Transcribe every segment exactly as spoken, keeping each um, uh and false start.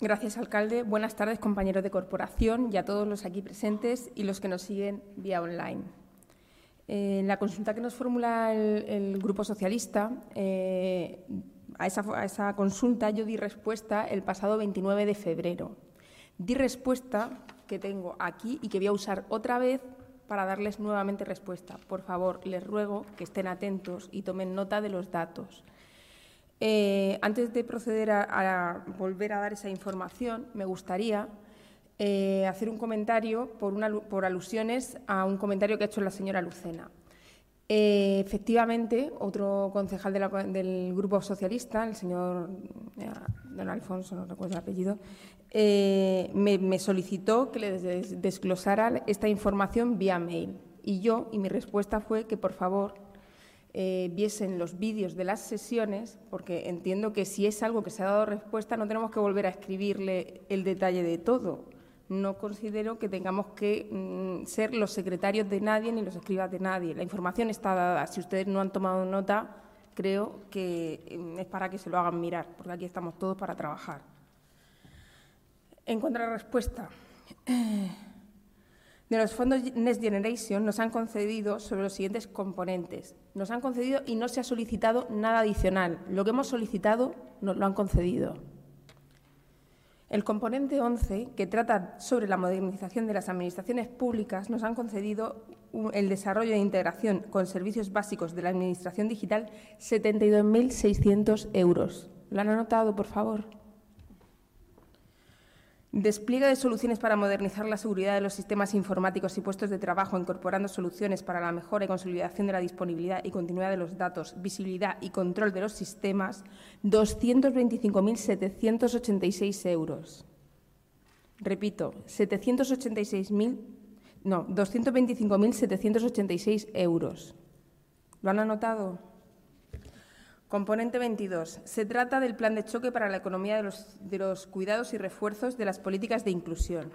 Gracias, alcalde. Buenas tardes, compañeros de corporación y a todos los aquí presentes y los que nos siguen vía online. Eh, en la consulta que nos formula el, el Grupo Socialista, eh, a, esa, a esa consulta yo di respuesta el pasado veintinueve de febrero. Di respuesta que tengo aquí y que voy a usar otra vez para darles nuevamente respuesta. Por favor, les ruego que estén atentos y tomen nota de los datos. Eh, antes de proceder a, a volver a dar esa información, me gustaría eh, hacer un comentario por, una, por alusiones a un comentario que ha hecho la señora Lucena. Eh, efectivamente, otro concejal de la, del Grupo Socialista, el señor eh, don Alfonso, no recuerdo el apellido, eh, me, me solicitó que le des, desglosara esta información vía mail. Y yo, y mi respuesta fue que, por favor, Eh, viesen los vídeos de las sesiones, porque entiendo que si es algo que se ha dado respuesta no tenemos que volver a escribirle el detalle de todo. No considero que tengamos que mm, ser los secretarios de nadie ni los escribas de nadie. La información está dada. Si ustedes no han tomado nota, creo que mm, es para que se lo hagan mirar, porque aquí estamos todos para trabajar. En cuanto a la respuesta, eh, de los fondos Next Generation nos han concedido sobre los siguientes componentes. Nos han concedido y no se ha solicitado nada adicional. Lo que hemos solicitado nos lo han concedido. El componente once, que trata sobre la modernización de las administraciones públicas, nos han concedido el desarrollo e integración con servicios básicos de la Administración digital setenta y dos mil seiscientos euros. ¿Lo han anotado, por favor? Despliegue de soluciones para modernizar la seguridad de los sistemas informáticos y puestos de trabajo, incorporando soluciones para la mejora y consolidación de la disponibilidad y continuidad de los datos, visibilidad y control de los sistemas, doscientos veinticinco mil setecientos ochenta y seis euros. Repito, setecientos ochenta y seis mil, no, doscientos veinticinco mil setecientos ochenta y seis euros. ¿Lo han anotado? Componente veintidós. Se trata del plan de choque para la economía de los, de los cuidados y refuerzos de las políticas de inclusión.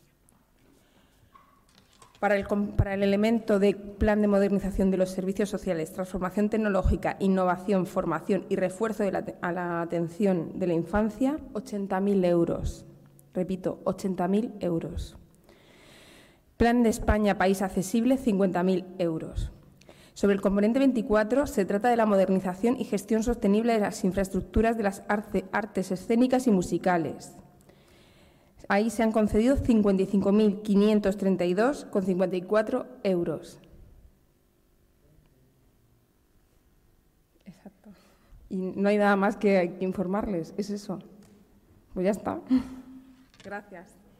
Para el, para el elemento de plan de modernización de los servicios sociales, transformación tecnológica, innovación, formación y refuerzo de la, a la atención de la infancia, ochenta mil euros. Repito, ochenta mil euros. Plan de España País Accesible, cincuenta mil euros. Sobre el componente veinticuatro, se trata de la modernización y gestión sostenible de las infraestructuras de las artes escénicas y musicales. Ahí se han concedido cincuenta y cinco mil quinientos treinta y dos coma cincuenta y cuatro euros. Exacto. Y no hay nada más que, que informarles, es eso. Pues ya está. Gracias.